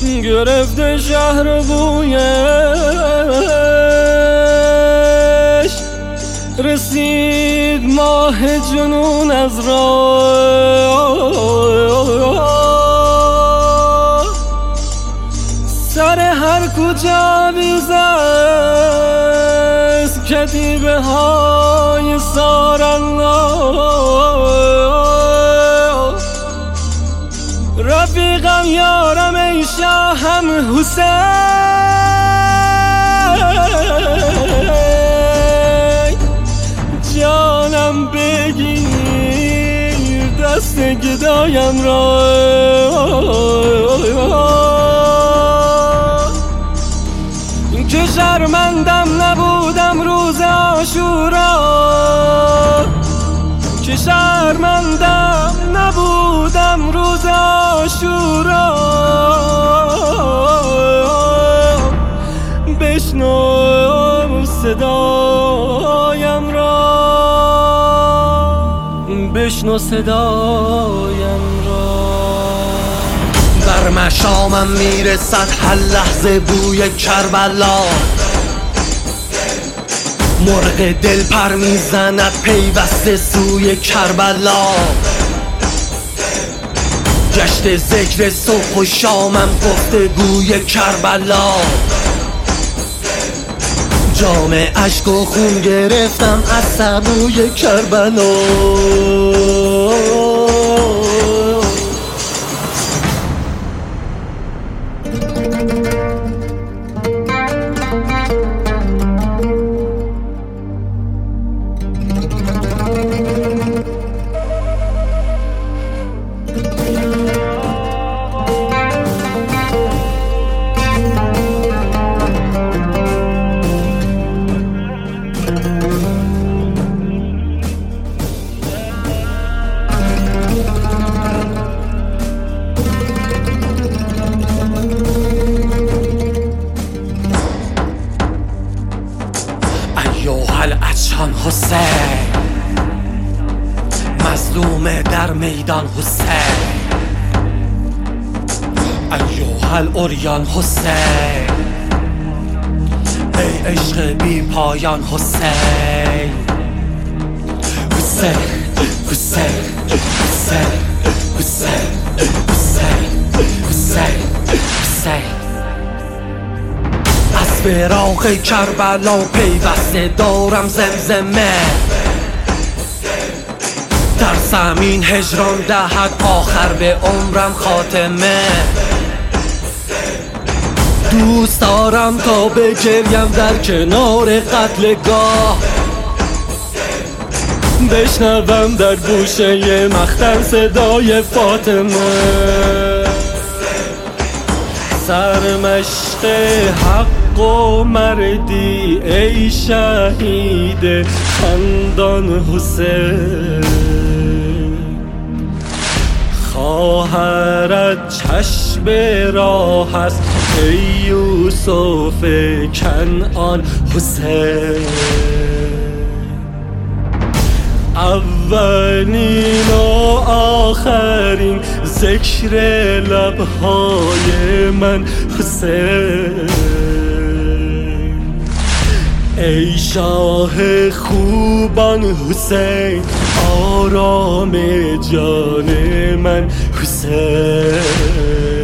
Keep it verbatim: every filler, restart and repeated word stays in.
گرفته شهر بویش، رسید ماه جنون از راه، سر هر کجا بیزست کتیبه های سارالله. رفیقم یارم ای شاهم حسین، جانم بگیر دست گدایم را، که شرمندم نبودم روز عاشورا، که شرمندم نبودم روز عاشورا. بشنو صدایم را، بشنو صدایم را. در مشامم میرسد هر لحظه بوی کربلا، مرغ دل پر میزند پیوسته سوی کربلا. گشت ذکر صبح و شامم گفتگوی کربلا، جام اشک و خون گرفتم از سبوی کربلا. ایها الاچان حسین، مظلوم در میدان حسین. ایها العریان حسین، ای عشق بی پایان حسین. حسین حسین حسین حسین حسین حسین حسین. از فراق کربلا پیوسته دارم زمزمه، در زمین هجران دهد آخر به عمرم خاتمه. دوست دارم تا بگریم در کنار قتلگاه، بشنوم در گوشه مختن صدای فاطمه. سرمشق حق و مردی ای شهید خندان حسین، خواهرت چشم راه است ای یوسف کنعان حسین. اولین و آخرین ذکر لبهای من حسین. ای شاه خوبان حسین، آرام جان من حسین.